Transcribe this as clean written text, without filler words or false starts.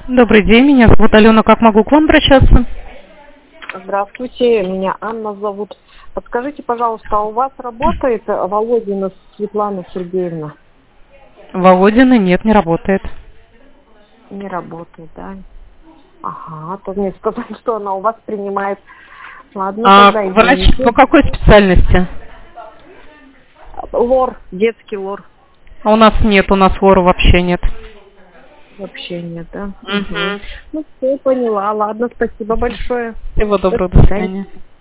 Добрый день, меня зовут Алена. Как могу к вам обращаться? Здравствуйте, меня Анна зовут. Подскажите, пожалуйста, а у вас работает Володина Светлана Сергеевна? Володина нет, не работает. Не работает, да? Ага, то мне сказали, что она у вас принимает. Ладно, тогда Врач извините. по какой специальности? Лор, детский лор. У нас нет, у нас лора вообще нет. Вообще нет, да? Мгм. Ну, все, поняла. Ладно, спасибо большое. Всего До доброго, до свидания. свидания.